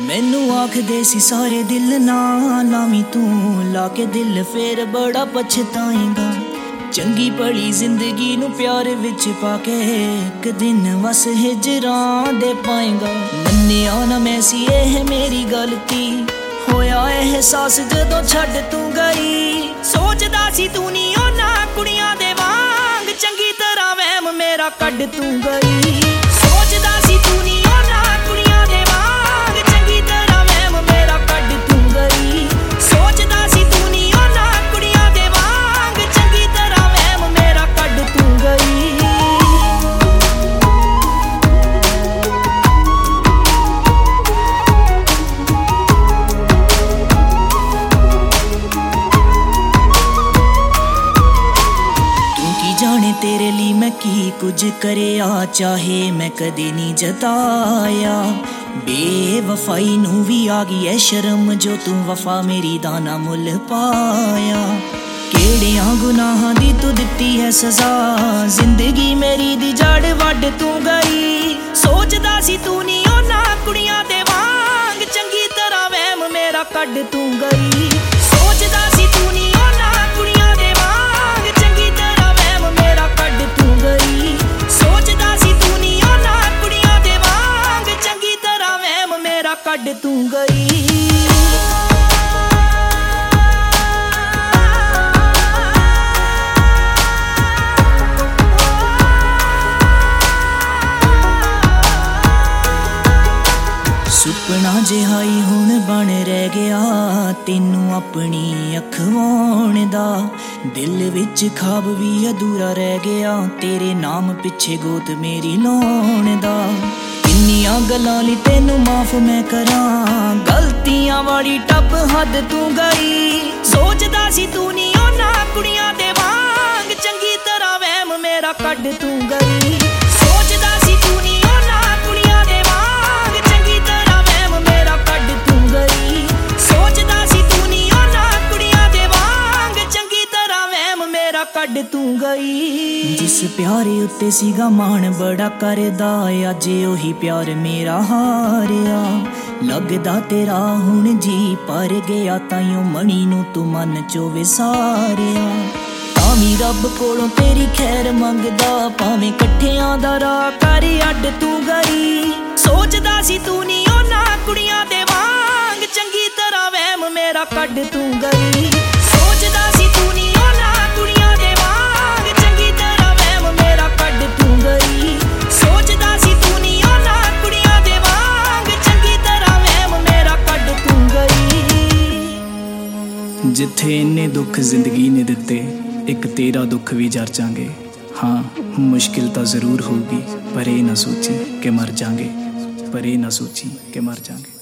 मैनू आखदे सी सारे दिल ना लावी तू लाके दिल फिर बड़ा पछताएगा। चंगी भली जिंदगी नू प्यार विच पाके एक दिन बस हिजरां दे पाएगा। मन्निया ना मैं सी एह मेरी गलती होया एहसास जदों छड्ड तू गई। सोचदा सी तू नी ओना कुड़ियां दे वांग चंगी तरह वहम मेरा कड्ड तू गई। सोचदा सी तू नी ओना कुड़ियां दे वांग चंगी तरह वहम मेरा कड्ड तू गई। सोचदा सी तू नी ओना कुड़ियां दे वांग चंगी तरह वहम मेरा कड्ड तू गई। जाने तेरे लिए मैं की कुछ करिया चाहे मैं कदे नहीं जताया। बेवफाई नू भी आ गई है शर्म जो तू वफा मेरी दाना मुल पाया। केड़ियां गुनाहां दी तू दित्ती है सजा जिंदगी मेरी दी जड़ वड्ड तू गई। सोचदा सी तू नी ओना कुड़ियां दे वांग चंगी तरह वहम मेरा कड्ड तू गई। सोचदा सी तू नी ओना कुड़ियां दे वांग चंगी तरह वहम मेरा कड्ड तू गई। सोचदा सी तू नी ओना कुड़ियां दे वांग चंगी तरह वहम मेरा कड्ड तू गई। सुपना जिहाई हुण बन रह गया तेनू अपनी अखवाउण दा। दिल विच खाब भी अधूरा रह गया तेरे नाम पिछे गोत मेरी लाउण दा। किन्नियां गल्लां लई तेनू माफ मैं करां गलतियां वाली टप हद तू गई। सोचदा सी तू नी ओना कुड़ियां दे वांग चंगी तरह वहम मेरा कड्ड तू गई। सोचदा सी तू नी ओना कुड़ियां दे वांग चंगी तरह वहम मेरा कड्ड तू गई। सोचदा सी तू नी ओना कुड़ियां दे वांग चंगी तरह वहम मेरा कड्ड तू गई। जिस प्यारे उत्ते सीगा मान बड़ा करदा अज ओही प्यार मेरा हारिया। लगदा तेरा हुण जी पर गया ताइयों मणी नू तू मन चो विसारिया। तावी रब कोलों तेरी खैर मंगदा भावें कट्ठियां दा राह कर अड्ड तू गई। सोचदा सी तू नी ओना कुड़ियां दे वांग चंगी तरह वहम मेरा कड्ड तू गई। सोचदा सी तू नी ओना कुड़ियां दे वांग चंगी तरह वहम मेरा कड्ड तू गई। सोचदा सी तू नी ओना कुड़ियां दे वांग चंगी तरह वहम मेरा कड्ड तू गई। जिथे इन्ने दुख जिंदगी ने दिते एक तेरा दुख भी जर जांगे। हाँ मुश्किल तो जरूर होगी पर ये ना सोची कि मर जाएंगे, पर ये ना सोची कि मर जाएंगे।